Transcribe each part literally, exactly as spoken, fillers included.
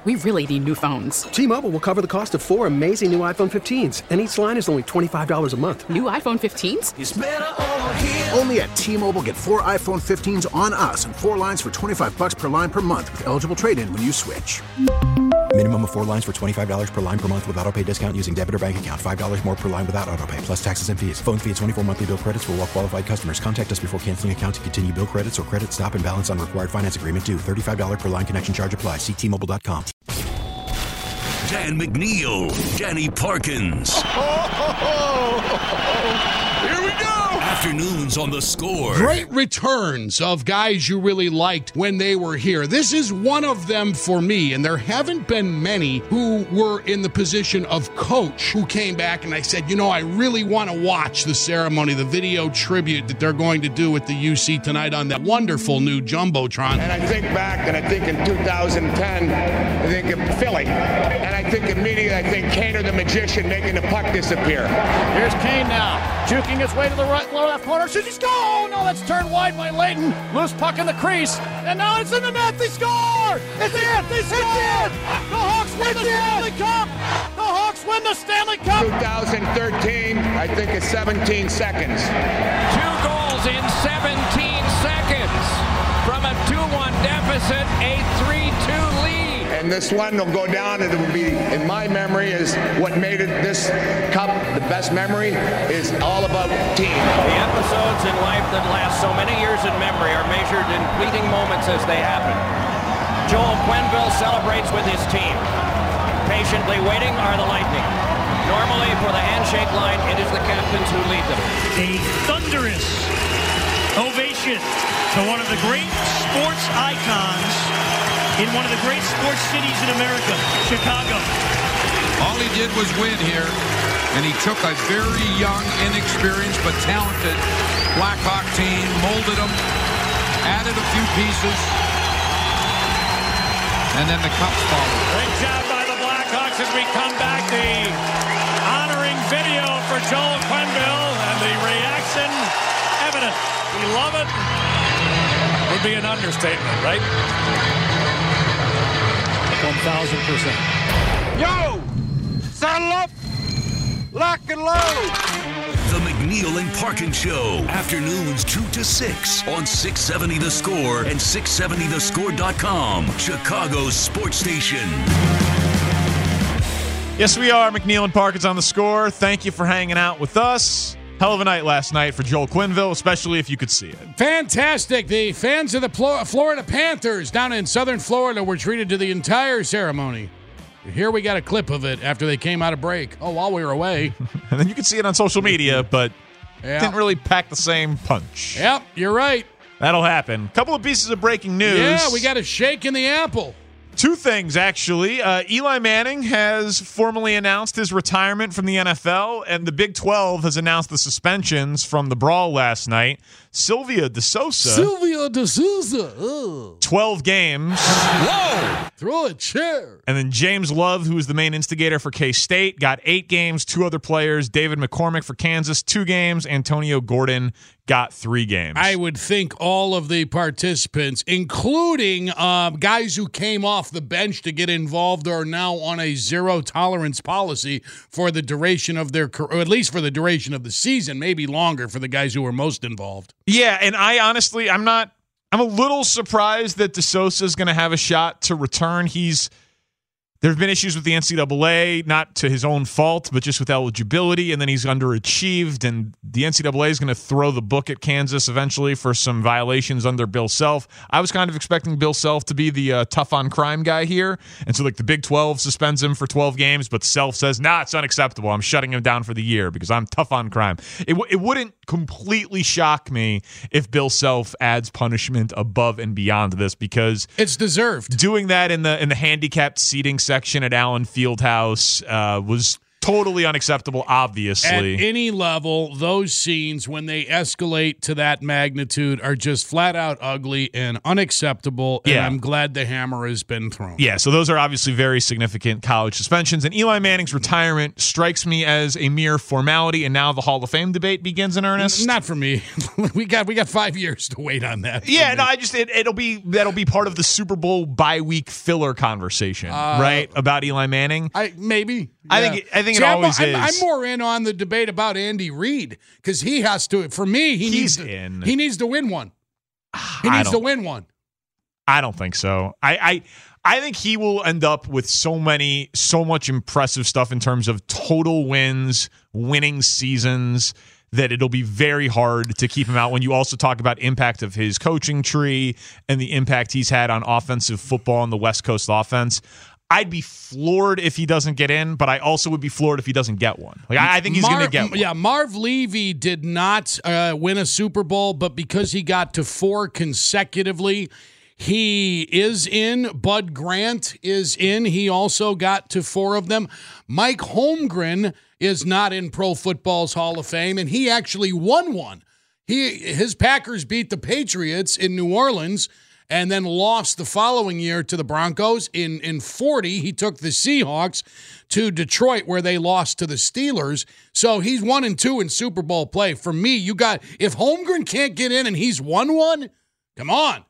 we really need new phones. T-Mobile will cover the cost of four amazing new iPhone fifteens, and each line is only twenty-five dollars a month. New iPhone fifteens? It's better over here. Only at T-Mobile, get four iPhone fifteens on us and four lines for twenty-five dollars per line per month with eligible trade-in when you switch. Minimum of four lines for twenty-five dollars per line per month with autopay discount using debit or bank account. five dollars more per line without autopay, plus taxes and fees. Phone fee at twenty-four monthly bill credits for well-qualified customers. Contact us before canceling account to continue bill credits or credit stop and balance on required finance agreement due. thirty-five dollars per line connection charge applies. See T Mobile dot com. Dan McNeil, Danny Parkins. Oh, oh, oh, oh. Here we go. Afternoons on The Score. Great returns of guys you really liked when they were here. This is one of them for me, and there haven't been many who were in the position of coach who came back and I said, you know, I really want to watch the ceremony, the video tribute that they're going to do at the U C tonight on that wonderful new Jumbotron. And I think back, and I think in two thousand ten, I think of Philly, and I think immediately, I think Kane or the Magician making the puck disappear. Here's Kane now, juking his way to the right, lower left corner. Should he score? Oh, no, that's turned wide by Layton. Loose puck in the crease, and now it's in the net. They score! It's in! They score! The Hawks win the Stanley Cup! The Hawks win the Stanley Cup! twenty thirteen, I think it's seventeen seconds. Two goals in seventeen seconds. From a two one deficit, a three two lead. And this one will go down, and it will be, in my memory, is what made it this cup the best memory is all about team. The episodes in life that last so many years in memory are measured in fleeting moments as they happen. Joel Quenneville celebrates with his team. Patiently waiting are the Lightning. Normally, for the handshake line, it is the captains who lead them. A thunderous ovation to one of the great sports icons in one of the great sports cities in America, Chicago. All he did was win here, and he took a very young, inexperienced, but talented Blackhawk team, molded them, added a few pieces, and then the Cups followed. Great job by the Blackhawks as we come back. The honoring video for Joel Quenneville, and the reaction evident. We love it. Would be an understatement, right? one thousand percent. Yo! Saddle up! Lock and load! The McNeil and Parkins Show. Afternoons two to six on six seventy The Score and six seventy the score dot com. Chicago's sports station. Yes, we are. McNeil and Parkins on The Score. Thank you for hanging out with us. Hell of a night last night for Joel Quenneville, especially if you could see it. Fantastic. The fans of the Florida Panthers down in southern Florida were treated to the entire ceremony. Here we got a clip of it after they came out of break. Oh, while we were away. And then you could see it on social media, but yeah. Didn't really pack the same punch. Yep, you're right. That'll happen. Couple of pieces of breaking news. Yeah, we got a shake in the apple. Two things, actually. Uh, Eli Manning has formally announced his retirement from the N F L, and the Big twelve has announced the suspensions from the brawl last night. Sylvia DeSouza. Sylvia DeSouza. Ugh. twelve games. Whoa! Throw a chair. And then James Love, who was the main instigator for K-State, got eight games. Two other players, David McCormick for Kansas, two games. Antonio Gordon got three games. I would think all of the participants, including uh, guys who came off the bench to get involved, are now on a zero-tolerance policy for the duration of their career, or at least for the duration of the season, maybe longer for the guys who were most involved. Yeah, and I honestly, I'm not, I'm a little surprised that DeSouza is going to have a shot to return. He's, there have been issues with the N C double A, not to his own fault, but just with eligibility, and then he's underachieved, and the N C double A is going to throw the book at Kansas eventually for some violations under Bill Self. I was kind of expecting Bill Self to be the uh, tough-on-crime guy here, and so like the Big twelve suspends him for twelve games, but Self says, nah, it's unacceptable. I'm shutting him down for the year because I'm tough on crime. It, w- it wouldn't completely shock me if Bill Self adds punishment above and beyond this, because it's deserved. Doing that in the in the handicapped seating section at Allen Fieldhouse uh, was totally unacceptable, obviously. At any level, those scenes, when they escalate to that magnitude, are just flat out ugly and unacceptable, and Yeah. I'm glad the hammer has been thrown. Yeah, so those are obviously very significant college suspensions. And Eli Manning's retirement strikes me as a mere formality, and now the Hall of Fame debate begins in earnest. Not for me. we got we got five years to wait on that. Yeah, no, I just it, it'll be that'll be part of the Super Bowl bye week filler conversation, Uh, right? About Eli Manning. I maybe. I yeah. think I think See, it I'm, always I'm, is. I'm more in on the debate about Andy Reid because he has to. For me, he He's needs to, in. He needs to win one. He I needs to don't- win one. I don't think so. I, I I think he will end up with so many, so much impressive stuff in terms of total wins, winning seasons, that it'll be very hard to keep him out when you also talk about impact of his coaching tree and the impact he's had on offensive football on the West Coast offense. I'd be floored if he doesn't get in, but I also would be floored if he doesn't get one. Like I, I think he's Mar- going to get one. Yeah, Marv Levy did not uh, win a Super Bowl, but because he got to four consecutively, he is in. Bud Grant is in. He also got to four of them. Mike Holmgren is not in Pro Football's Hall of Fame, and he actually won one. He his Packers beat the Patriots in New Orleans and then lost the following year to the Broncos. In in forty, he took the Seahawks to Detroit, where they lost to the Steelers. So he's one and two in Super Bowl play. For me, you got if Holmgren can't get in and he's won one, come on.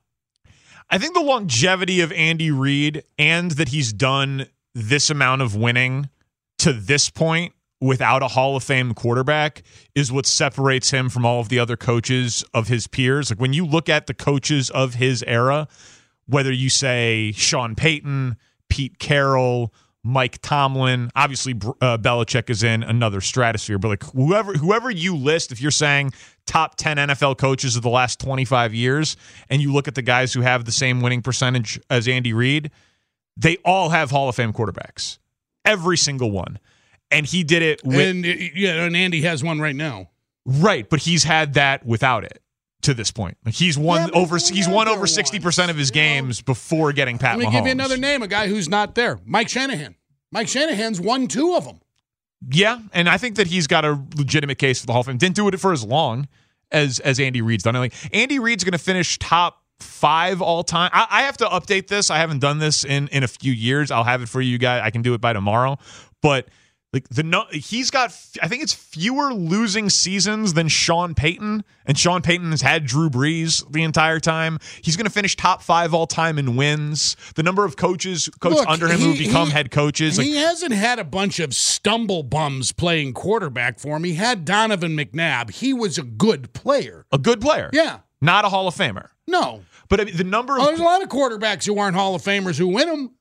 I think the longevity of Andy Reid and that he's done this amount of winning to this point without a Hall of Fame quarterback is what separates him from all of the other coaches of his peers. Like when you look at the coaches of his era, whether you say Sean Payton, Pete Carroll, Mike Tomlin, obviously uh, Belichick is in another stratosphere, but like whoever whoever you list, if you're saying top ten N F L coaches of the last twenty-five years, and you look at the guys who have the same winning percentage as Andy Reid, they all have Hall of Fame quarterbacks. Every single one. And he did it with... And, yeah, and Andy has one right now. Right, but he's had that without it to this point. Like he's won Yeah, over he's won over sixty percent of his games before getting Pat Let me Mahomes. give you another name, a guy who's not there. Mike Shanahan. Mike Shanahan's won two of them. Yeah, and I think that he's got a legitimate case for the Hall of Fame. Didn't do it for as long as as Andy Reid's done. Like Andy Reid's going to finish top five all time. I, I have to update this. I haven't done this in in a few years. I'll have it for you guys. I can do it by tomorrow. But like the no, he's got, I think it's fewer losing seasons than Sean Payton, and Sean Payton has had Drew Brees the entire time. He's going to finish top five all time in wins. The number of coaches coached Look, under him he- who become he- head coaches. Like, He hasn't had a bunch of stumble bums playing quarterback for him. He had Donovan McNabb. He was a good player. a good player. Yeah. Not a Hall of Famer. No. But I mean, the number of Oh, there's a lot of quarterbacks who aren't Hall of Famers who win them.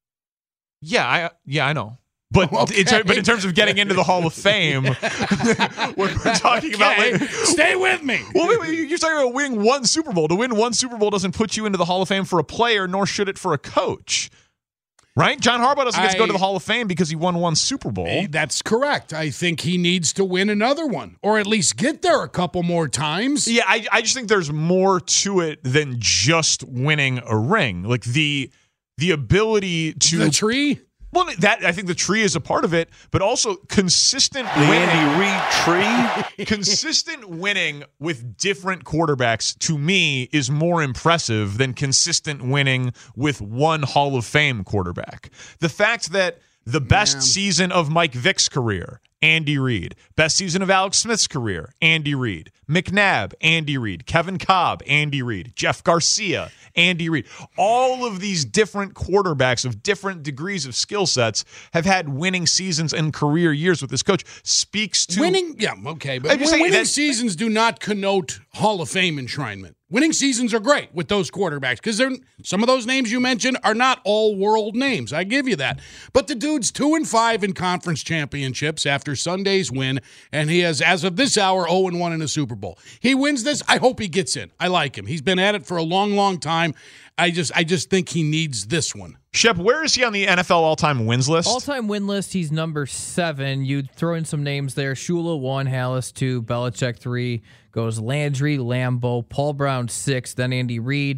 Yeah, I yeah, I know. But Okay. in ter- but in terms of getting into the Hall of Fame, when we're talking about like, Stay with me. well, wait, wait, you're talking about winning one Super Bowl. To win one Super Bowl doesn't put you into the Hall of Fame for a player, nor should it for a coach. Right? John Harbaugh doesn't get to go to the I- Hall of Fame because he won one Super Bowl. That's correct. I think he needs to win another one, or at least get there a couple more times. Yeah, I, I just think there's more to it than just winning a ring. Like the the ability to The tree? Well, that I think the tree is a part of it, but also consistent The winning. Andy Reid tree? Consistent winning with different quarterbacks, to me, is more impressive than consistent winning with one Hall of Fame quarterback. The fact that the best Yeah. season of Mike Vick's career, Andy Reid. Best season of Alex Smith's career, Andy Reid. McNabb, Andy Reid. Kevin Cobb, Andy Reid. Jeff Garcia, Andy Reid. All of these different quarterbacks of different degrees of skill sets have had winning seasons and career years with this coach. Speaks to Winning, yeah, okay. But I'm just win- saying winning that- seasons do not connote Hall of Fame enshrinement. Winning seasons are great with those quarterbacks because they're some of those names you mentioned are not all world names. I give you that. But the dude's two and five in conference championships after Sunday's win, and he has, as of this hour, zero and one in a Super Bowl. He wins this. I hope he gets in. I like him. He's been at it for a long, long time. I just, I just think he needs this one. Shep, where is he on the N F L all-time wins list? All-time win list, he's number seven. You'd throw in some names there. Shula one, Hallis two, Belichick three, goes Landry, Lambeau, Paul Brown six, then Andy Reid,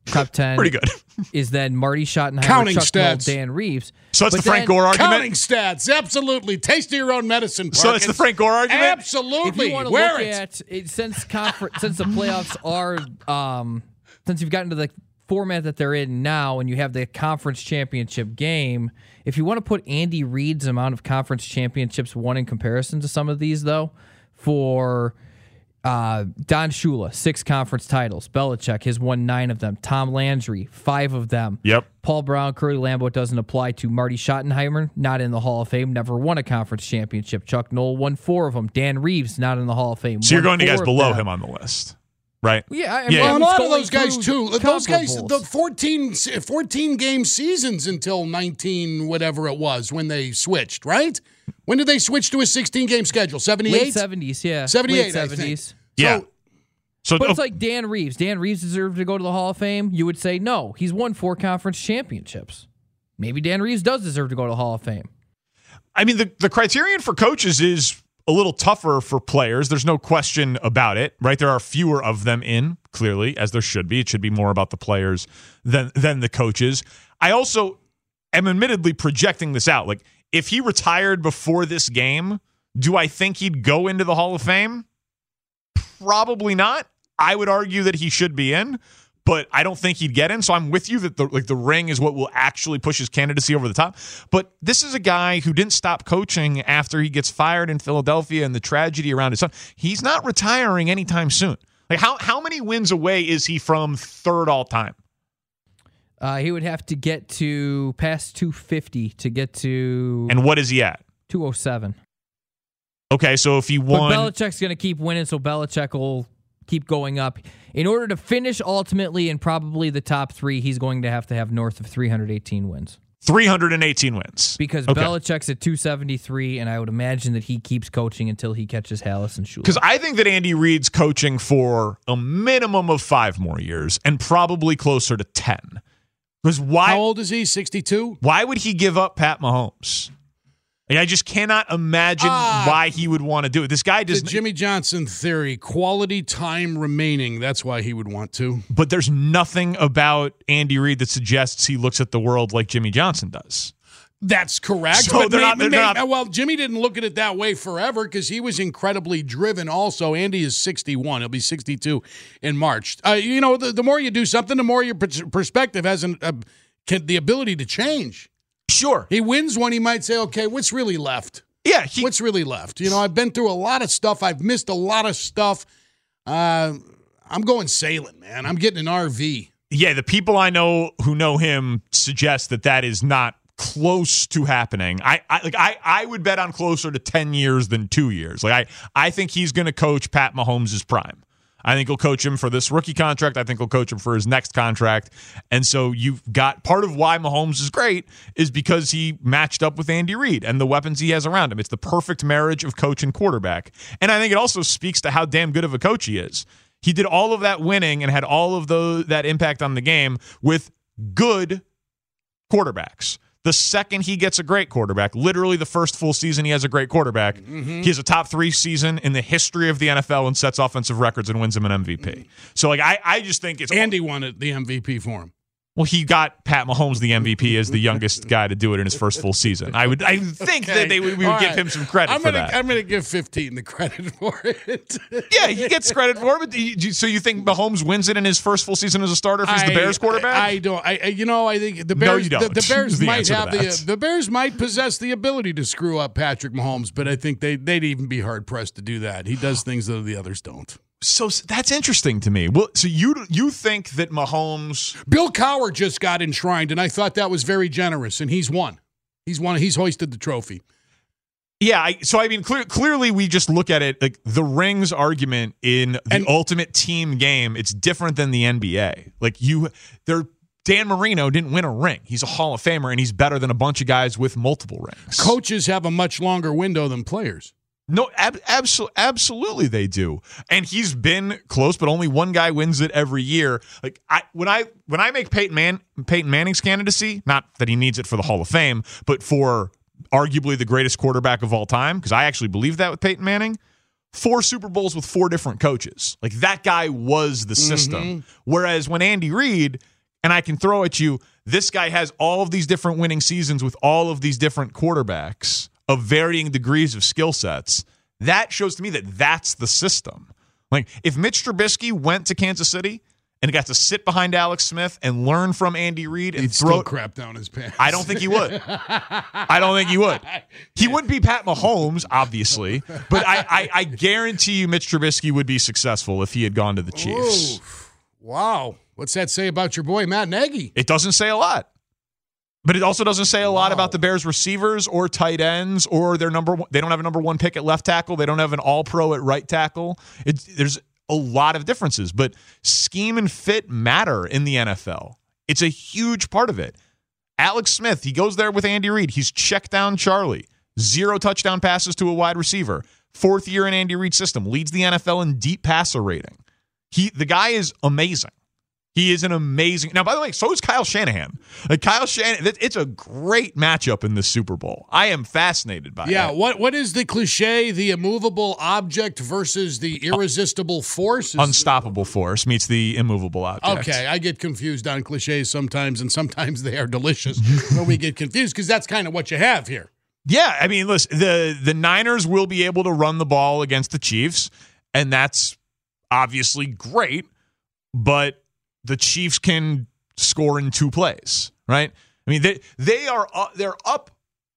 top ten. Pretty good. Is then Marty Schottenheimer, Counting Chuck Noll, stats. Dan Reeves. So it's But the Frank then- Gore argument. Counting stats, absolutely. Taste of your own medicine. So it's the Frank Gore argument. If Absolutely. you want to Wear look it. at it, since confer- since the playoffs are, um, since you've gotten to the format that they're in now, and you have the conference championship game. If you want to put Andy Reid's amount of conference championships won in comparison to some of these, though, for uh, Don Shula, six conference titles. Belichick has won nine of them. Tom Landry, five of them. Yep. Paul Brown, Curly Lambeau doesn't apply to. Marty Schottenheimer, not in the Hall of Fame, never won a conference championship. Chuck Noll won four of them. Dan Reeves, not in the Hall of Fame. So you're won going to four guys of below them. him on the list, right? Yeah, I mean, Yeah. Well, a I'm lot of going those guys through too. Those guys, comparables. the fourteen, fourteen game seasons until nineteen, whatever it was, when they switched. Right? When did they switch to a sixteen game schedule? seventy-eight? Late seventies, yeah. seventy-eight, Late I think. seventies. Yeah. So, So But it's oh, like Dan Reeves. Dan Reeves deserved to go to the Hall of Fame. You would say no. He's won four conference championships. Maybe Dan Reeves does deserve to go to the Hall of Fame. I mean, the, the criterion for coaches is a little tougher for players. There's no question about it, right? There are fewer of them in, clearly, as there should be. It should be more about the players than than the coaches. I also am admittedly projecting this out. Like, if he retired before this game, do I think he'd go into the Hall of Fame? Probably not. I would argue that he should be in, but I don't think he'd get in. So I'm with you that the like the ring is what will actually push his candidacy over the top. But this is a guy who didn't stop coaching after he gets fired in Philadelphia and the tragedy around his son. He's not retiring anytime soon. Like how how many wins away is he from third all time? Uh, he would have to get to past two fifty to get to And what is he at? two oh seven. Okay, so if he won, But Belichick's going to keep winning, so Belichick will keep going up. In order to finish ultimately in probably the top three, he's going to have to have north of three hundred eighteen wins. three hundred eighteen wins. Because Okay. Belichick's at two seventy-three, and I would imagine that he keeps coaching until he catches Hallis and Shula. Because I think that Andy Reid's coaching for a minimum of five more years and probably closer to ten. Because why? how old is he? sixty-two? Why would he give up Pat Mahomes? Like, I just cannot imagine Ah. why he would want to do it. This guy The does. Jimmy Johnson theory, quality time remaining. That's why he would want to. But there's nothing about Andy Reid that suggests he looks at the world like Jimmy Johnson does. That's correct. So but they're may- not- they're may- not- well, Jimmy didn't look at it that way forever because he was incredibly driven also. Andy is sixty-one. He'll be sixty-two in March. Uh, you know, the, the more you do something, the more your pers- perspective has an, uh, can, the ability to change. Sure. He wins one, he might say, okay, what's really left? Yeah. He, What's really left? You know, I've been through a lot of stuff. I've missed a lot of stuff. Uh, I'm going sailing, man. I'm getting an R V. yeah, the people I know who know him suggest that that is not close to happening. I, I like I, I would bet on closer to ten years than two years. Like I, I think he's going to coach Pat Mahomes' prime. I think he'll coach him for this rookie contract. I think he'll coach him for his next contract. And so you've got part of why Mahomes is great is because he matched up with Andy Reid and the weapons he has around him. It's the perfect marriage of coach and quarterback. And I think it also speaks to how damn good of a coach he is. He did all of that winning and had all of those, that impact on the game with good quarterbacks. The second he gets a great quarterback, literally the first full season he has a great quarterback, mm-hmm. he has a top three season in the history of the N F L and sets offensive records and wins him an M V P. Mm-hmm. So, like, I, I just think it's... Andy won it, the M V P for him. Well, he got Pat Mahomes the M V P as the youngest guy to do it in his first full season. I would, I think okay. that they would, we would All give right. him some credit I'm for gonna, that. I'm going to give fifteen the credit for it. Yeah, he gets credit for it. But you, so you think Mahomes wins it in his first full season as a starter if he's I, the Bears quarterback? I, I don't. I, you know, I think the Bears. No, you don't. The, the Bears the might have the the. The Bears might possess the ability to screw up Patrick Mahomes, but I think they they'd even be hard pressed to do that. He does things that the others don't. So that's interesting to me. Well, so you you think that Mahomes... Bill Cowher just got enshrined, and I thought that was very generous, and he's won. He's won. He's hoisted the trophy. Yeah, I, so I mean, clear, clearly we just look at it like the rings argument in the And- ultimate team game. It's different than the N B A. Like you, there. Dan Marino didn't win a ring. He's a Hall of Famer, and he's better than a bunch of guys with multiple rings. Coaches have a much longer window than players. No, ab- abso- absolutely they do. And he's been close, but only one guy wins it every year. Like I when I when I make Peyton Man Peyton Manning's candidacy, not that he needs it for the Hall of Fame, but for arguably the greatest quarterback of all time, because I actually believe that with Peyton Manning. Four Super Bowls with four different coaches. Like that guy was the system. Mm-hmm. Whereas when Andy Reid, and I can throw at you, this guy has all of these different winning seasons with all of these different quarterbacks of varying degrees of skill sets, that shows to me that that's the system. Like, if Mitch Trubisky went to Kansas City and got to sit behind Alex Smith and learn from Andy Reid and He'd throw still crap down his pants. I don't think he would. I don't think he would. He wouldn't be Pat Mahomes, obviously, but I, I, I guarantee you Mitch Trubisky would be successful if he had gone to the Chiefs. Ooh, wow. What's that say about your boy, Matt Nagy? It doesn't say a lot. But it also doesn't say a lot Wow. about the Bears receivers or tight ends or their number one. They don't have a number one pick at left tackle. They don't have an all-pro at right tackle. It's, there's a lot of differences, but scheme and fit matter in the N F L. It's a huge part of it. Alex Smith, he goes there with Andy Reid. He's checked down Charlie. Zero touchdown passes to a wide receiver. Fourth year in Andy Reid's system. Leads the N F L in deep passer rating. He, the guy is amazing. He is an amazing. Now, by the way, so is Kyle Shanahan. Like Kyle Shanahan, it's a great matchup in the Super Bowl. I am fascinated by it. Yeah, what what is the cliche? The immovable object versus the irresistible force? Is Unstoppable force meets the immovable object. Okay, I get confused on cliches sometimes, and sometimes they are delicious when we get confused, because that's kind of what you have here. Yeah, I mean, listen, the the Niners will be able to run the ball against the Chiefs, and that's obviously great, but the Chiefs can score in two plays, right? I mean, they they are up, they're up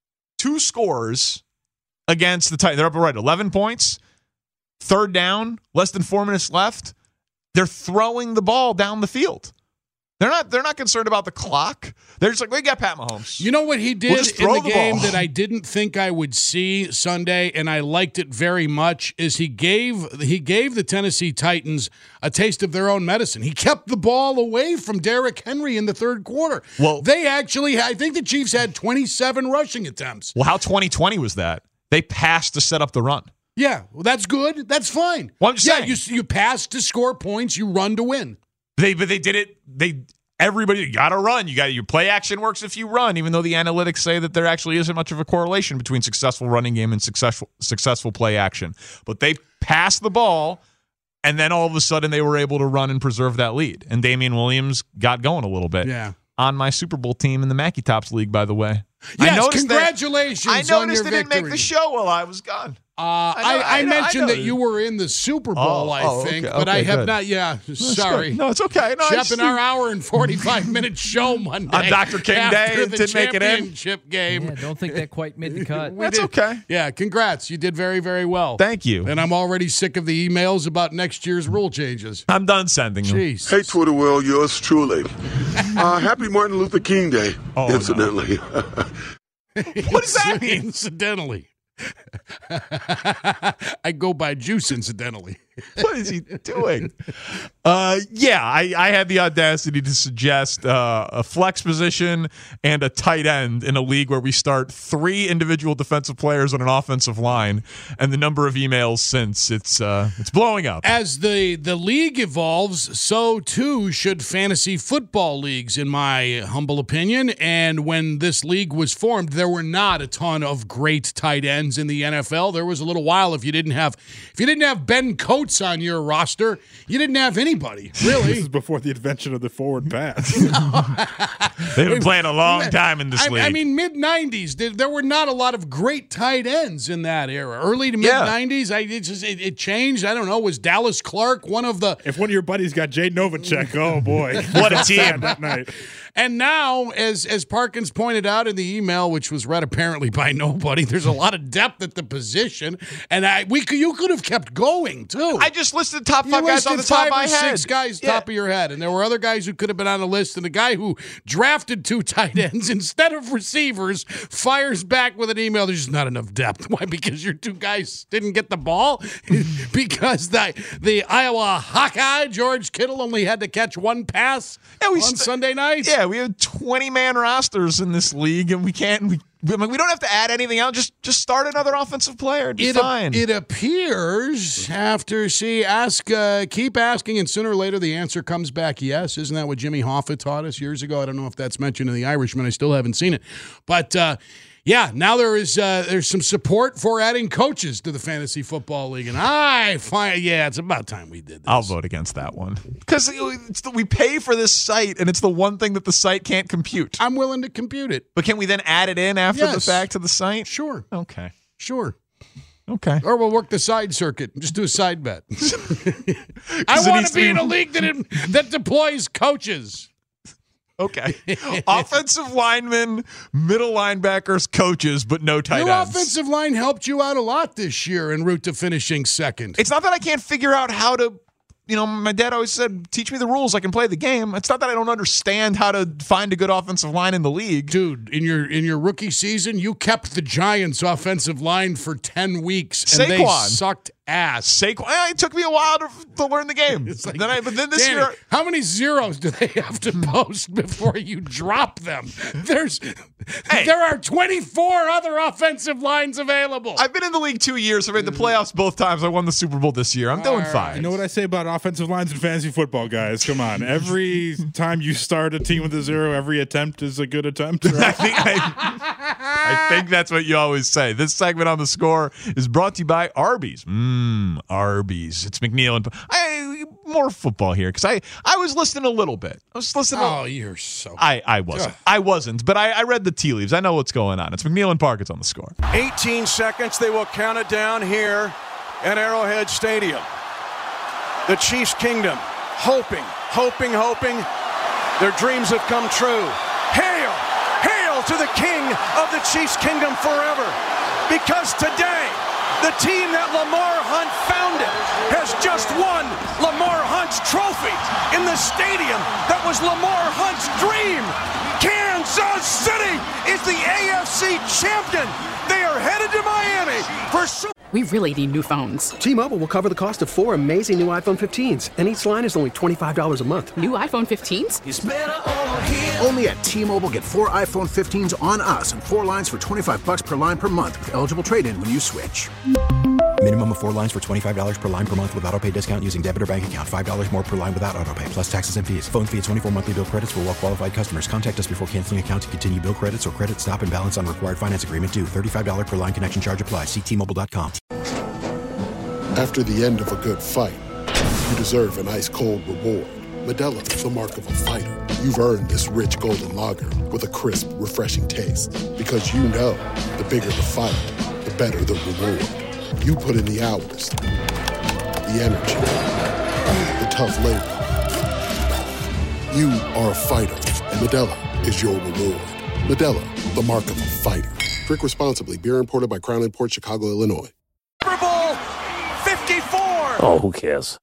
two scores against the Titans. They're up right eleven points, third down, less than four minutes left. They're throwing the ball down the field. They're not they're not concerned about the clock. They're just like, we got Pat Mahomes. You know what he did We'll just in throw the, the game ball. that I didn't think I would see Sunday, and I liked it very much, is he gave he gave the Tennessee Titans a taste of their own medicine. He kept the ball away from Derrick Henry in the third quarter. Well, they actually, I think the Chiefs had twenty-seven rushing attempts. Well, how twenty twenty was that? They passed to set up the run. Yeah, well, that's good. That's fine. Well, I'm just yeah, saying. you you pass to score points, you run to win. They but they did it. They everybody you got to run. You got your play action works if you run. Even though the analytics say that there actually isn't much of a correlation between successful running game and successful successful play action. But they passed the ball, and then all of a sudden they were able to run and preserve that lead. And Damian Williams got going a little bit. Yeah. On my Super Bowl team in the Mackey Tops League, by the way. Yes, I noticed congratulations That, I on noticed your it didn't make victory. the show while I was gone. Uh, I, I, know- I, I know- mentioned I know. that you were in the Super Bowl, Oh, I oh, think, okay, but I okay, have good. not. Yeah, That's sorry. good. No, it's okay. No, I Shep just- in our hour and forty-five minute show Monday On Doctor King after Day, the didn't make it in. championship game. Yeah, don't think that quite made the cut. We That's did. okay. Yeah, congrats. You did very, very well. Thank you. And I'm already sick of the emails about next year's rule changes. I'm done sending them. Jeez. Hey, Twitter world, yours truly. Uh, happy Martin Luther King Day, Oh, no. incidentally. What does that mean? Incidentally. I go by Juice, incidentally. What is he doing? Uh, yeah, I, I had the audacity to suggest uh, a flex position and a tight end in a league where we start three individual defensive players on an offensive line, and the number of emails since it's uh, it's blowing up. As the, the league evolves, so too should fantasy football leagues, in my humble opinion. And when this league was formed, there were not a ton of great tight ends in the N F L. There was a little while if you didn't have if you didn't have Ben Coates on your roster, you didn't have anybody, really. This is before the invention of the forward pass. They've been playing a long time in this I, league. I mean, mid nineties, there, there were not a lot of great tight ends in that era. Early to mid nineties, I it just it, it changed. I don't know. Was Dallas Clark one of the? If one of your buddies got Jay Novacek, oh boy, what a team that night. And now, as as Parkins pointed out in the email, which was read apparently by nobody, there's a lot of depth at the position, and I we could, you could have kept going too. I just listed top You five guys on listed the top five of my or head. six guys Yeah. top of your head, and there were other guys who could have been on the list. And the guy who drafted two tight ends instead of receivers fires back with an email. There's just not enough depth. Why? Because your two guys didn't get the ball. Because the the Iowa Hawkeye George Kittle only had to catch one pass Yeah, we on st- Sunday night. Yeah, we have twenty man rosters in this league, and we can't. We, I mean, we don't have to add anything else. Just just start another offensive player. It'd be It, fine. it appears after see ask uh, keep asking, and sooner or later the answer comes back yes. Isn't that what Jimmy Hoffa taught us years ago? I don't know if that's mentioned in The Irishman. I still haven't seen it, but uh, yeah, now there is uh, there's some support for adding coaches to the Fantasy Football League, and I find yeah, it's about time we did this. I'll vote against that one because we pay for this site, and it's the one thing that the site can't compute. I'm willing to compute it, but can we then add it in after yes. the fact to the site? Sure. Okay. Sure. Okay. Or we'll work the side circuit and just do a side bet. I want to be in a league that that deploys coaches. Okay. Offensive linemen, middle linebackers, coaches, but no tight Your ends. offensive line helped you out a lot this year en route to finishing second. It's not that I can't figure out how to, you know, my dad always said, teach me the rules, I can play the game. It's not that I don't understand how to find a good offensive line in the league. Dude, in your in your rookie season, you kept the Giants' offensive line for ten weeks, and Saquon. they sucked ass. Saquon, it took me a while to, to learn the game. It's like, then I, but then this Danny, year, how many zeros do they have to post before you drop them? There's hey, there are twenty-four other offensive lines available. I've been in the league two years. I made the playoffs both times. I won the Super Bowl this year. I'm doing right. fine. You know what I say about offensive lines in fantasy football, guys? Come on. Every time you start a team with a zero, every attempt is a good attempt. Right? I, think I, I think that's what you always say. This segment on The Score is brought to you by Arby's. Mmm, Arby's. It's McNeil and I more football here because I, I was listening a little bit. I was listening. Oh, a, you're so. I, I wasn't. Ugh. I wasn't. But I, I read the tea leaves. I know what's going on. It's McNeil and Parkins on The Score. eighteen seconds. They will count it down here at Arrowhead Stadium. The Chiefs' kingdom, hoping, hoping, hoping. Their dreams have come true. Hail, hail to the king of the Chiefs' kingdom forever. Because today, the team that Lamar Hunt founded has just won Lamar Hunt's trophy in the stadium that was Lamar Hunt's dream. Kansas City is the A F C champion. They are headed to Miami for Super We really need new phones. T-Mobile will cover the cost of four amazing new iPhone fifteens, and each line is only twenty-five dollars a month. New iPhone fifteens? It's better over here. Only at T-Mobile, get four iPhone fifteens on us and four lines for twenty-five bucks per line per month with eligible trade-in when you switch. Minimum of four lines for twenty-five dollars per line per month with autopay discount using debit or bank account. five dollars more per line without autopay, plus taxes and fees. Phone fee at twenty-four monthly bill credits for well-qualified customers. Contact us before canceling account to continue bill credits or credit stop and balance on required finance agreement due. thirty-five dollars per line connection charge applies. See T Mobile dot com. After the end of a good fight, you deserve an ice-cold reward. Modelo is the mark of a fighter. You've earned this rich golden lager with a crisp, refreshing taste. Because you know, the bigger the fight, the better the reward. You put in the hours, the energy, the tough labor. You are a fighter, and Modelo is your reward. Modelo, the mark of a fighter. Drink responsibly. Beer imported by Crown Imports, Chicago, Illinois. Super Bowl fifty-four. Oh, who cares?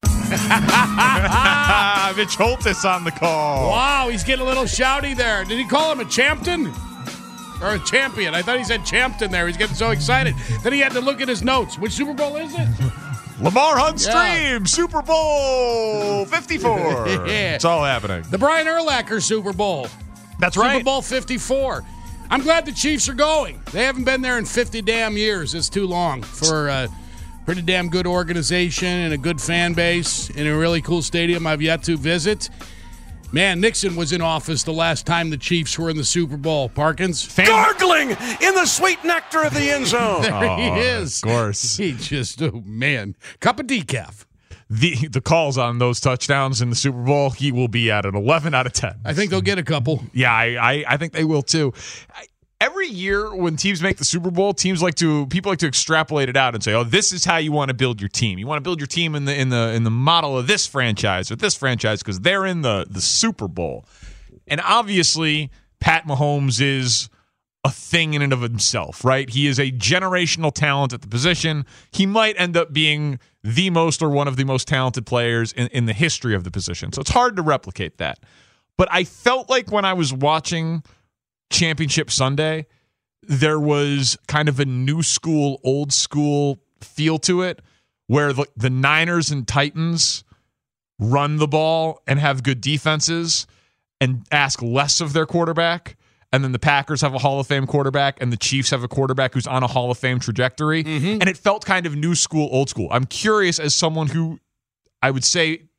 Mitch Holtis on the call. Wow, he's getting a little shouty there. Did he call him a champton? Or a champion? I thought he said champton there. He's getting so excited. Then he had to look at his notes. Which Super Bowl is it? Lamar Hunt Stream, Yeah. Super Bowl fifty-four. Yeah. It's all happening. The Brian Urlacher Super Bowl. That's Super right. Bowl fifty-four. I'm glad the Chiefs are going. They haven't been there in fifty damn years. It's too long for a pretty damn good organization and a good fan base in a really cool stadium I've yet to visit. Man, Nixon was in office the last time the Chiefs were in the Super Bowl. Parkins? Fan- Gargling in the sweet nectar of the end zone. There Oh, he is. Of course. He just, oh, man. Cup of decaf. The the calls on those touchdowns in the Super Bowl, he will be at an eleven out of ten. I think they'll get a couple. Yeah, I, I, I think they will too. I, every year when teams make the Super Bowl, teams like to people like to extrapolate it out and say, "Oh, this is how you want to build your team. You want to build your team in the in the in the model of this franchise or this franchise because they're in the the Super Bowl." And obviously, Pat Mahomes is a thing in and of himself, right? He is a generational talent at the position. He might end up being the most or one of the most talented players in, in the history of the position. So it's hard to replicate that. But I felt like when I was watching Championship Sunday, there was kind of a new school, old school feel to it where the, the Niners and Titans run the ball and have good defenses and ask less of their quarterback. And then the Packers have a Hall of Fame quarterback and the Chiefs have a quarterback who's on a Hall of Fame trajectory. Mm-hmm. And it felt kind of new school, old school. I'm curious as someone who I would say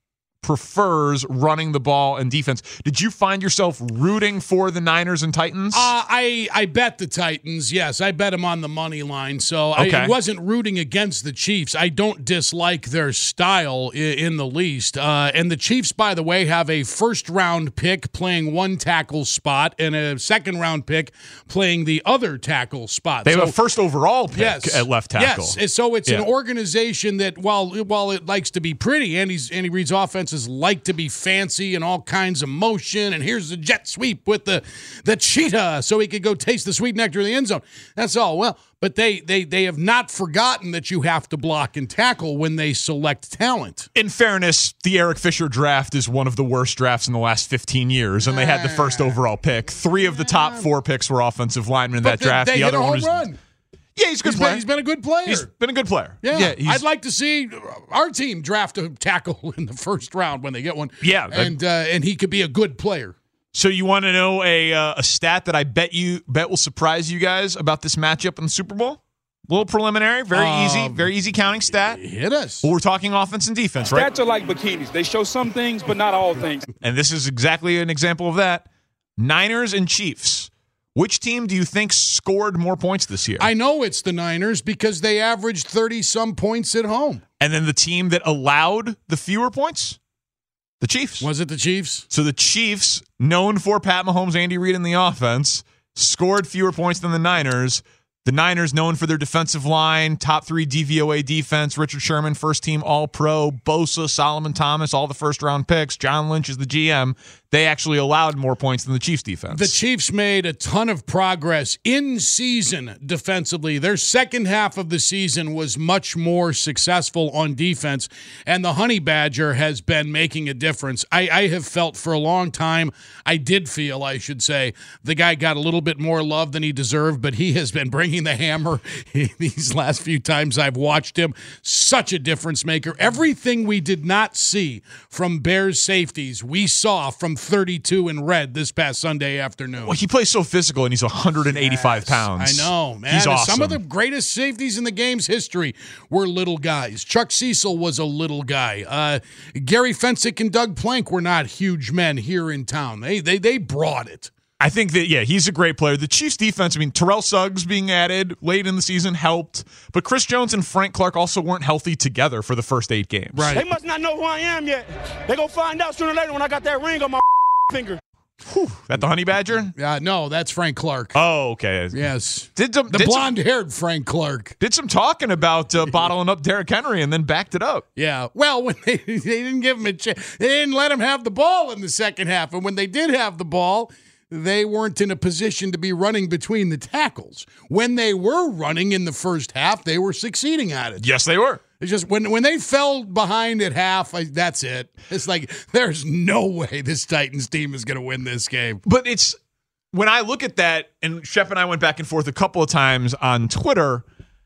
prefers running the ball and defense. Did you find yourself rooting for the Niners and Titans? Uh, I, I bet the Titans, yes. I bet them on the money line, so okay. I wasn't rooting against the Chiefs. I don't dislike their style in, in the least. Uh, and the Chiefs, by the way, have a first-round pick playing one tackle spot and a second-round pick playing the other tackle spot. They so, have a first overall pick yes, at left tackle. Yes, so it's yeah. an organization that, while, while it likes to be pretty, Andy's, Andy Reid's offenses like to be fancy and all kinds of motion, and here's the jet sweep with the, the cheetah so he could go taste the sweet nectar of the end zone. That's all. Well, but they they they have not forgotten that you have to block and tackle when they select talent. In fairness, the Eric Fisher draft is one of the worst drafts in the last fifteen years, and they had the first overall pick. Three of the top four picks were offensive linemen in But that they, draft. They the hit other a one home was run. Yeah, he's a good he's player. Been, he's been a good player. He's been a good player. Yeah, yeah I'd like to see our team draft a tackle in the first round when they get one. Yeah, that, and uh, and he could be a good player. So you want to know a uh, a stat that I bet you bet will surprise you guys about this matchup in the Super Bowl? A little preliminary, very um, easy, very easy counting stat. Hit us. Well, we're talking offense and defense, right? Stats are like bikinis. They show some things, but not all things. And this is exactly an example of that. Niners and Chiefs. Which team do you think scored more points this year? I know it's the Niners because they averaged thirty-some points at home. And then the team that allowed the fewer points? The Chiefs. Was it the Chiefs? So the Chiefs, known for Pat Mahomes, Andy Reid in the offense, scored fewer points than the Niners. The Niners, known for their defensive line, top three D V O A defense, Richard Sherman, first team All-Pro, Bosa, Solomon Thomas, all the first-round picks, John Lynch is the G M. They actually allowed more points than the Chiefs defense. The Chiefs made a ton of progress in season defensively. Their second half of the season was much more successful on defense, and the Honey Badger has been making a difference. I, I have felt for a long time, I did feel, I should say, the guy got a little bit more love than he deserved, but he has been bringing the hammer these last few times I've watched him. Such a difference maker. Everything we did not see from Bears safeties, we saw from thirty-two in red this past Sunday afternoon. Well, he plays so physical, and he's one hundred eighty-five yes, pounds. I know, man. He's awesome. Some of the greatest safeties in the game's history were little guys. Chuck Cecil was a little guy. Uh, Gary Fensick and Doug Plank were not huge men here in town. They they they brought it. I think that, yeah, he's a great player. The Chiefs defense, I mean, Terrell Suggs being added late in the season helped, but Chris Jones and Frank Clark also weren't healthy together for the first eight games. Right. They must not know who I am yet. They gonna find out sooner or later when I got that ring on my finger. Whew. That the Honey Badger? Uh, no, that's Frank Clark. Oh, okay. Yes. Did some, the did blonde-haired Frank Clark. Did some talking about uh, bottling up Derrick Henry and then backed it up. Yeah. Well, when they, they didn't give him a chance, they didn't let him have the ball in the second half. And when they did have the ball, they weren't in a position to be running between the tackles. When they were running in the first half, they were succeeding at it. Yes, they were. It's just when when they fell behind at half, I, that's it. It's like there's no way this Titans team is going to win this game. But it's when I look at that, and Shep and I went back and forth a couple of times on Twitter,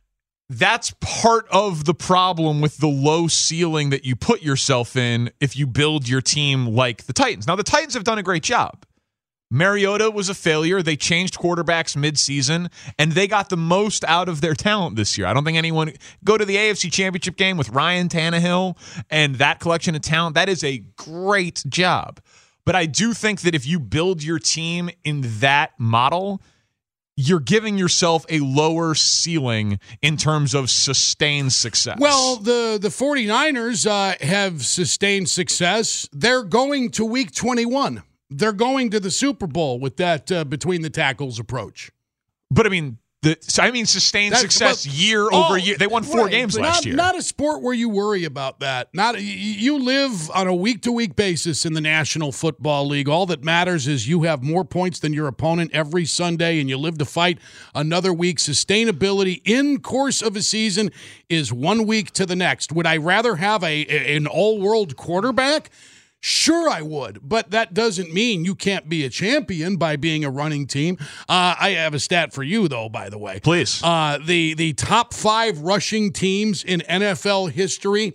that's part of the problem with the low ceiling that you put yourself in if you build your team like the Titans. Now, the Titans have done a great job. Mariota was a failure. They changed quarterbacks mid-season, and they got the most out of their talent this year. I don't think anyone go to the A F C Championship game with Ryan Tannehill and that collection of talent. That is a great job. But I do think that if you build your team in that model, you're giving yourself a lower ceiling in terms of sustained success. Well, the, the 49ers uh, have sustained success. They're going to week twenty-one. They're going to the Super Bowl with that uh, between the tackles approach. But I mean, the so I mean sustained That's, success well, year oh, over year. They won four right, games last not, year. Not a sport where you worry about that. Not you live on a week to week basis in the National Football League. All that matters is you have more points than your opponent every Sunday, and you live to fight another week. Sustainability in course of a season is one week to the next. Would I rather have a, a an all world quarterback? Sure, I would, but that doesn't mean you can't be a champion by being a running team. Uh, I have a stat for you, though, by the way. Please. Uh, the, the top five rushing teams in N F L history,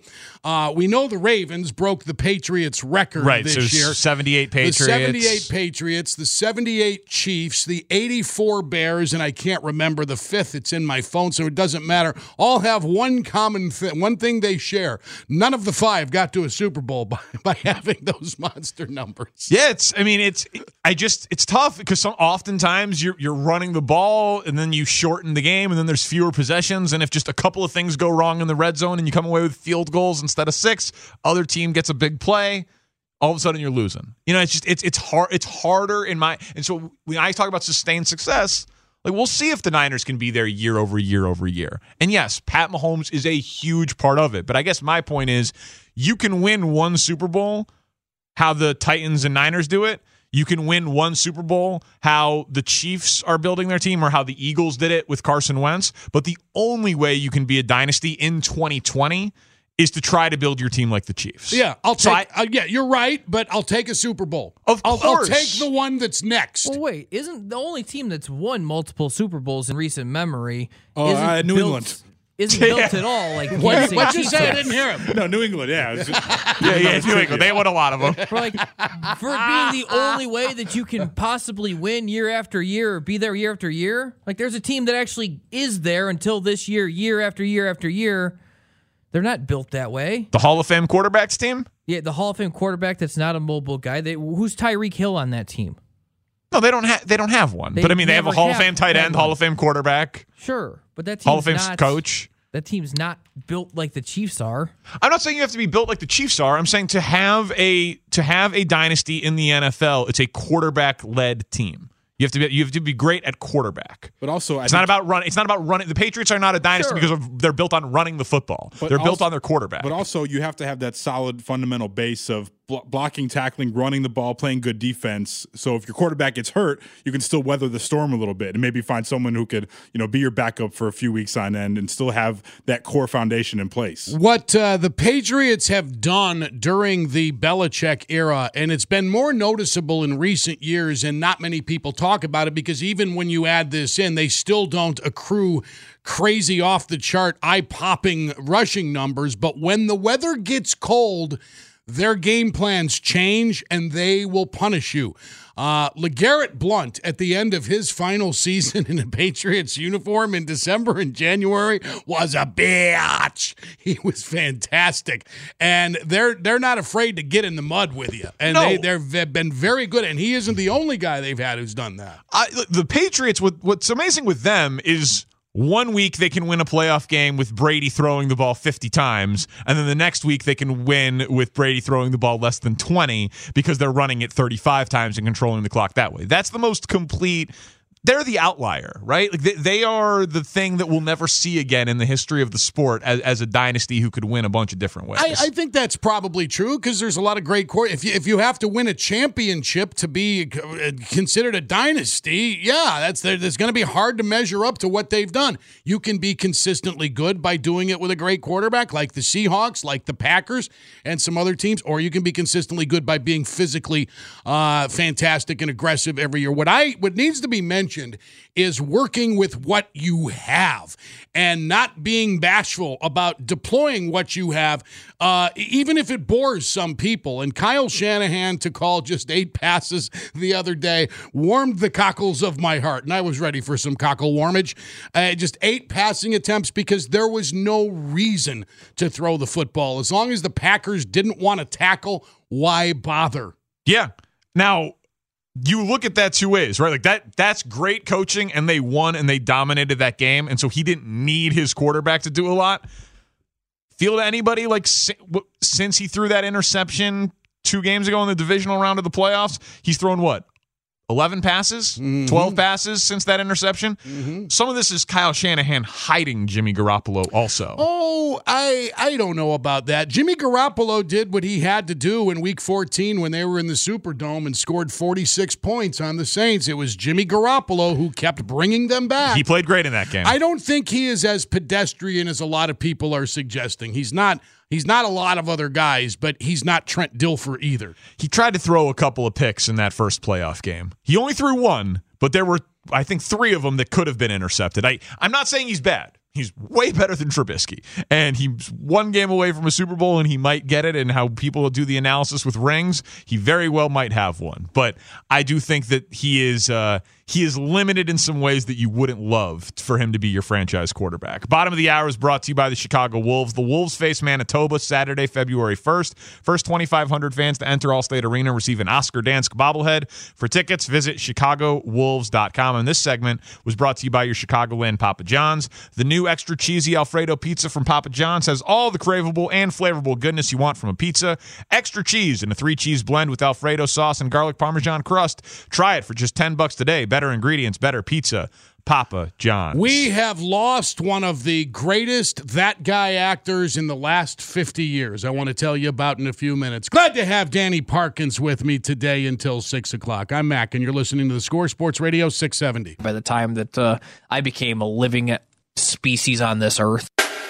Uh, we know the Ravens broke the Patriots record right, this so year. seventy-eight Patriots. The seventy-eight Patriots, the seventy-eight Chiefs, the eighty-four Bears, and I can't remember the fifth. It's in my phone, so it doesn't matter. All have one common thing, one thing they share. None of the five got to a Super Bowl by, by having those monster numbers. Yeah, it's. I mean, it's. I just. It's tough because some, oftentimes you're you're running the ball and then you shorten the game and then there's fewer possessions, and if just a couple of things go wrong in the red zone and you come away with field goals and instead of six, other team gets a big play, all of a sudden you're losing. You know, it's just it's it's hard it's harder in my and so when I talk about sustained success, like we'll see if the Niners can be there year over year over year. And yes, Pat Mahomes is a huge part of it. But I guess my point is you can win one Super Bowl how the Titans and Niners do it. You can win one Super Bowl how the Chiefs are building their team or how the Eagles did it with Carson Wentz. But the only way you can be a dynasty in twenty twenty is to try to build your team like the Chiefs. Yeah, I'll So take. I- uh, yeah, you're right, but I'll take a Super Bowl. Of I'll, course. I'll take the one that's next. Well, wait, isn't the only team that's won multiple Super Bowls in recent memory? Oh, isn't uh, New built, England. Isn't built at all like What- Kansas City what'd you Chiefs say? I are. didn't hear him. No, New England, yeah. It's just- Yeah, yeah, it's New England. They won a lot of them. For like for it being the only way that you can possibly win year after year or be there year after year. Like there's a team that actually is there until this year, year after year after year. They're not built that way. The Hall of Fame quarterbacks team? Yeah, the Hall of Fame quarterback that's not a mobile guy. They, who's Tyreek Hill on that team? No, they don't have they don't have one. They but I mean, they have a never Hall of have Fame tight had end, one. Hall of Fame quarterback, Sure, but that team's Hall of Fame not, coach. That team's not built like the Chiefs are. I'm not saying you have to be built like the Chiefs are. I'm saying to have a to have a dynasty in the N F L, it's a quarterback led team. You have to be you have to be great at quarterback. But also, I it's think- not about running. It's not about running. The Patriots are not a dynasty Sure. because of, they're built on running the football. But They're built also- on their quarterback. But also, you have to have that solid fundamental base of blo- blocking, tackling, running the ball, playing good defense. So if your quarterback gets hurt, you can still weather the storm a little bit and maybe find someone who could, you know, be your backup for a few weeks on end and still have that core foundation in place. What uh, the Patriots have done during the Belichick era, and it's been more noticeable in recent years, and not many people talk about it because even when you add this in, they still don't accrue crazy off the chart, eye-popping rushing numbers. But when the weather gets cold, their game plans change and they will punish you. Uh, LeGarrette Blount, at the end of his final season in a Patriots uniform in December and January, was a bitch. He was fantastic, and they're they're not afraid to get in the mud with you. And No. they they're- they've been very good. And he isn't the only guy they've had who's done that. I, the Patriots, what, what's amazing with them is one week they can win a playoff game with Brady throwing the ball fifty times, and then the next week they can win with Brady throwing the ball less than twenty because they're running it thirty-five times and controlling the clock that way. That's the most complete. They're the outlier, right? Like they, they are the thing that we'll never see again in the history of the sport as, as a dynasty who could win a bunch of different ways. I, I think that's probably true because there's a lot of great core. If you if you have to win a championship to be uh, considered a dynasty, yeah, that's that's going to be hard to measure up to what they've done. You can be consistently good by doing it with a great quarterback, like the Seahawks, like the Packers, and some other teams, or you can be consistently good by being physically uh, fantastic and aggressive every year. What I what needs to be mentioned is working with what you have and not being bashful about deploying what you have, uh, even if it bores some people. And Kyle Shanahan to call just eight passes the other day warmed the cockles of my heart, and I was ready for some cockle warmage. Uh, just eight passing attempts because there was no reason to throw the football. As long as the Packers didn't want to tackle, why bother? Yeah. Now, you look at that two ways, right? Like that that's great coaching, and they won and they dominated that game, and so he didn't need his quarterback to do a lot. Feel to anybody like since he threw that interception two games ago in the divisional round of the playoffs, he's thrown what? eleven passes, Mm-hmm. twelve passes since that interception. Mm-hmm. Some of this is Kyle Shanahan hiding Jimmy Garoppolo also. Oh, I I don't know about that. Jimmy Garoppolo did what he had to do in week fourteen when they were in the Superdome and scored forty-six points on the Saints. It was Jimmy Garoppolo who kept bringing them back. He played great in that game. I don't think he is as pedestrian as a lot of people are suggesting. He's not He's not a lot of other guys, but he's not Trent Dilfer either. He tried to throw a couple of picks in that first playoff game. He only threw one, but there were, I think, three of them that could have been intercepted. I, I'm not saying he's bad. He's way better than Trubisky. And he's one game away from a Super Bowl, and he might get it. And how people do the analysis with rings, he very well might have one. But I do think that he is uh, he is limited in some ways that you wouldn't love for him to be your franchise quarterback. Bottom of the hour is brought to you by the Chicago Wolves. The Wolves face Manitoba Saturday, February first. First twenty-five hundred fans to enter Allstate Arena receive an Oscar Dansk bobblehead. For tickets, visit chicago wolves dot com. And this segment was brought to you by your Chicagoland Papa John's. The new extra cheesy Alfredo pizza from Papa John's has all the craveable and flavorful goodness you want from a pizza. Extra cheese in a three-cheese blend with Alfredo sauce and garlic Parmesan crust. Try it for just ten bucks today. Better ingredients, better pizza. Papa John's. We have lost one of the greatest that guy actors in the last fifty years. I want to tell you about in a few minutes. Glad to have Danny Parkins with me today until six o'clock. I'm Mac, and you're listening to the Score Sports Radio six seventy. By the time that uh, I became a living species on this earth.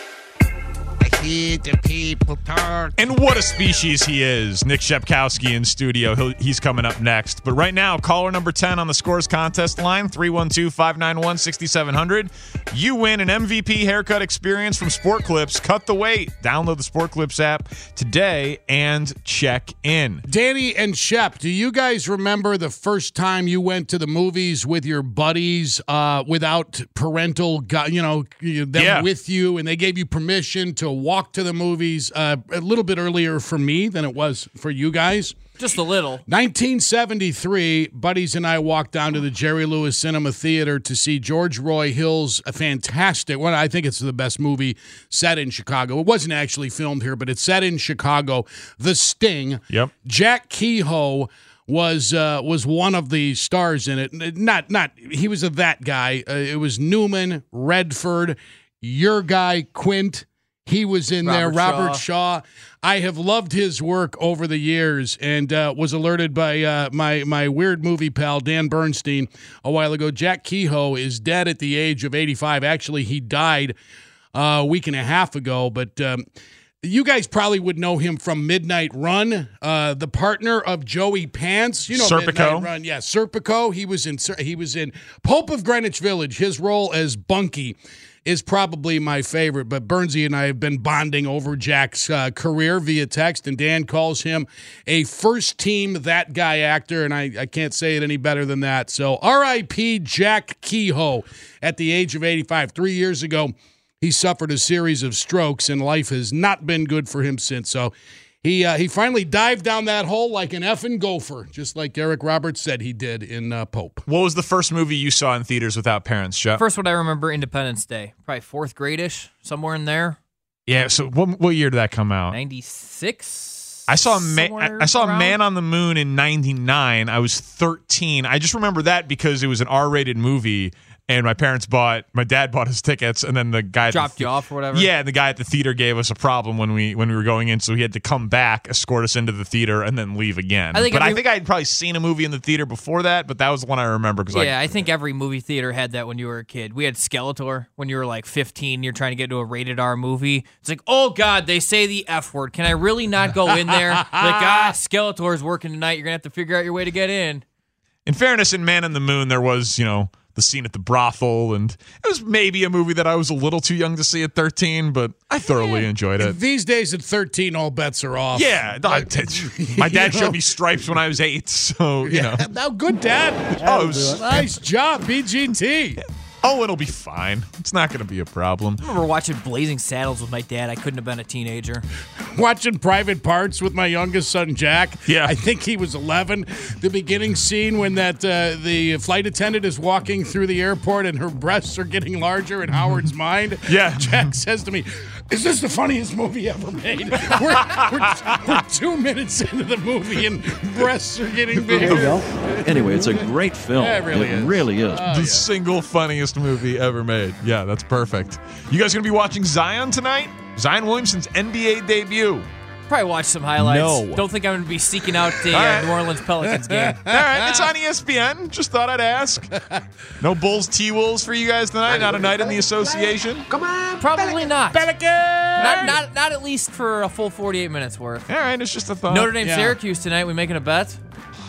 The people talk. And what a species he is. Nick Shepkowski in studio. He'll, he's coming up next. But right now, caller number ten on the Scores contest line, three one two, five nine one, six seven zero zero. You win an M V P haircut experience from Sport Clips. Cut the wait. Download the Sport Clips app today and check in. Danny and Shep, do you guys remember the first time you went to the movies with your buddies uh, without parental, gu- you know, them Yeah. with you, and they gave you permission to walk to the movies uh, a little bit earlier for me than it was for you guys? Just a little. nineteen seventy-three, buddies and I walked down to the Jerry Lewis Cinema Theater to see George Roy Hill's a fantastic one. I think it's the best movie set in Chicago. It wasn't actually filmed here, but it's set in Chicago. The Sting. Yep. Jack Kehoe was uh, was one of the stars in it. Not not he was a that guy. Uh, it was Newman, Redford, your guy Quint. He was in Robert there, Robert Shaw. Shaw. I have loved his work over the years and uh, was alerted by uh, my my weird movie pal, Dan Bernstein, a while ago. Jack Kehoe is dead at the age of eighty-five. Actually, he died uh, a week and a half ago. But um, you guys probably would know him from Midnight Run, uh, the partner of Joey Pants. You know Serpico. Midnight Run. Yeah, Serpico. He was in he was in Pope of Greenwich Village. His role as Bunky is probably my favorite, but Bernsey and I have been bonding over Jack's uh, career via text, and Dan calls him a first-team that guy actor, and I, I can't say it any better than that. So R I P Jack Kehoe at the age of eighty-five. Three years ago, he suffered a series of strokes, and life has not been good for him since. So he uh, he finally dived down that hole like an effing gopher, just like Eric Roberts said he did in uh, Pope. What was the first movie you saw in theaters without parents, Shep? First one I remember, Independence Day. Probably fourth grade-ish, somewhere in there. Yeah, so what, what year did that come out? ninety-six? I saw a man. Somewhere I, I saw a around? Man on the Moon in ninety-nine. I was thirteen. I just remember that because it was an R-rated movie, and my parents bought. My dad bought his tickets, and then the guy at the Dropped you off or whatever? Yeah, and the guy at the theater gave us a problem when we when we were going in, so he had to come back, escort us into the theater, and then leave again. I think but every- I think I had probably seen a movie in the theater before that, but that was the one I remember because Yeah, I think every movie theater had that when you were a kid. We had Skeletor when you were like fifteen. You're trying to get into a rated R movie. It's like, oh, God, they say the F word. Can I really not go in there? Like, ah, Skeletor's working tonight. You're going to have to figure out your way to get in. In fairness, in Man on the Moon, there was, you know, the scene at the brothel, and it was maybe a movie that I was a little too young to see at thirteen, but I thoroughly Yeah. enjoyed it. These days at thirteen, all bets are off. Yeah, I- my dad You know? showed me Stripes when I was eight, so, you know. Now, good dad. Oh, it was- nice job, B G T. Oh, it'll be fine. It's not going to be a problem. I remember watching Blazing Saddles with my dad. I couldn't have been a teenager. Watching Private Parts with my youngest son, Jack. Yeah. I think he was eleven. The beginning scene when that uh, the flight attendant is walking through the airport and her breasts are getting larger in Howard's mind. Yeah. Jack says to me, is this the funniest movie ever made? We're, we're, we're two minutes into the movie and breasts are getting bigger. There you go. Anyway, it's a great film. Yeah, it really is. really is. Oh, the yeah. single funniest movie ever made. Yeah, that's perfect. You guys going to be watching Zion tonight? Zion Williamson's N B A debut. Probably watch some highlights. No. Don't think I'm going to be seeking out the All uh, right. New Orleans Pelicans game. All right, it's on E S P N. Just thought I'd ask. No Bulls T-Wolves for you guys tonight? Not a night in the association? Come on. Probably not. Pelican. Not, not, not at least for a full forty-eight minutes worth. All right, it's just a thought. Notre Dame, Yeah. Syracuse tonight. We making a bet?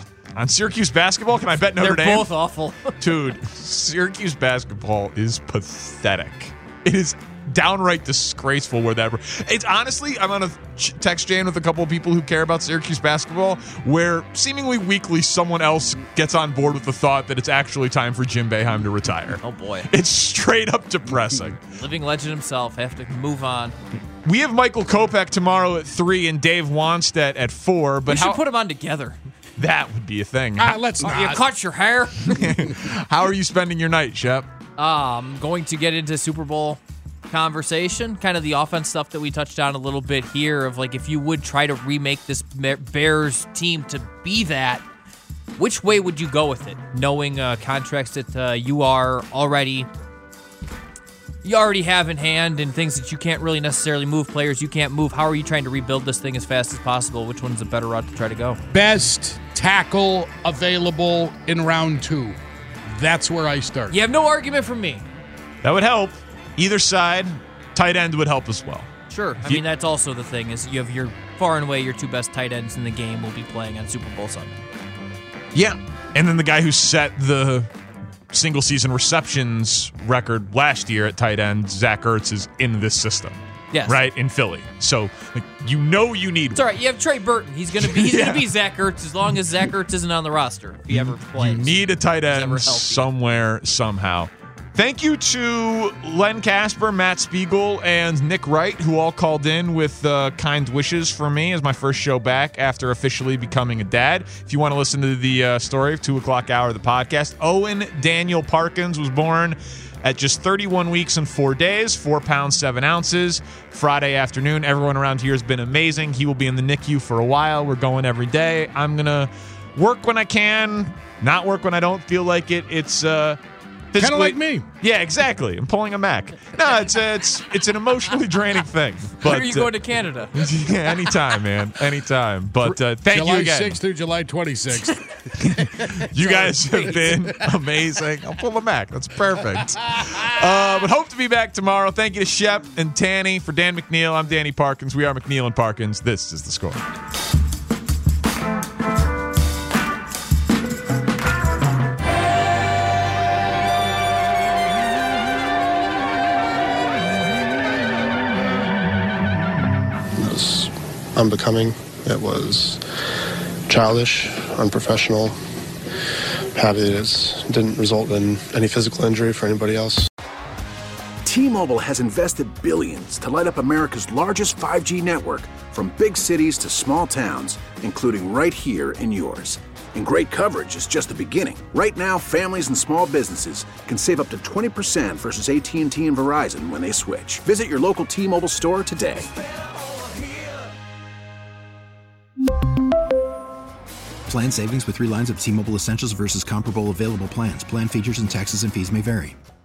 On Syracuse basketball, can I bet Notre They're Dame? both awful. Dude, Syracuse basketball is pathetic. It is downright disgraceful, whatever. It's honestly, I'm on a text chain with a couple of people who care about Syracuse basketball, where seemingly weekly someone else gets on board with the thought that it's actually time for Jim Boeheim to retire. Oh boy. It's straight up depressing. Living legend himself. Have to move on. We have Michael Kopech tomorrow at three and Dave Wanstedt at four. But we should how, put them on together. That would be a thing. Uh, let's not. You cut your hair. How are you spending your night, Shep? Um, going to get into Super Bowl conversation, kind of the offense stuff that we touched on a little bit here of like if you would try to remake this Bears team to be that, which way would you go with it? Knowing uh, contracts that uh, you are already you already have in hand and things that you can't really necessarily move, players you can't move. How are you trying to rebuild this thing as fast as possible? Which one's a better route to try to go? Best tackle available in round two. That's where I start. You have no argument from me. That would help. Either side, tight end would help as well. Sure. I mean, that's also the thing is you have your far and away your two best tight ends in the game will be playing on Super Bowl Sunday. Yeah. And then the guy who set the single season receptions record last year at tight end, Zach Ertz, is in this system. Yes. Right? In Philly. So like, you know you need It's all right. You have Trey Burton. He's gonna be he's yeah. gonna be Zach Ertz as long as Zach Ertz isn't on the roster. If he ever plays. You need a tight end somewhere, somehow. Thank you to Len Casper, Matt Spiegel, and Nick Wright, who all called in with uh, kind wishes for me as my first show back after officially becoming a dad. If you want to listen to the uh, story of two o'clock hour of the podcast, Owen Daniel Parkins was born at just thirty-one weeks and four days, four pounds, seven ounces, Friday afternoon. Everyone around here has been amazing. He will be in the N I C U for a while. We're going every day. I'm going to work when I can, not work when I don't feel like it. It's uh, kind of like me. Yeah, exactly. I'm pulling a Mac. No, it's uh, it's it's an emotionally draining thing. But, when are you going to Canada? Yeah, anytime, man. Anytime. But uh, thank July you again. sixth through July twenty-sixth. You guys have been amazing. I'll pull a Mac. That's perfect. Uh, but hope to be back tomorrow. Thank you to Shep and Tanny. For Dan McNeil, I'm Danny Parkins. We are McNeil and Parkins. This is The Score. Unbecoming. It was childish, unprofessional. Happy that it didn't result in any physical injury for anybody else. T-Mobile has invested billions to light up America's largest five G network, from big cities to small towns, including right here in yours. And great coverage is just the beginning. Right now, families and small businesses can save up to twenty percent versus A T and T and Verizon when they switch. Visit your local T-Mobile store today. Plan savings with three lines of T-Mobile Essentials versus comparable available plans. Plan features and taxes and fees may vary.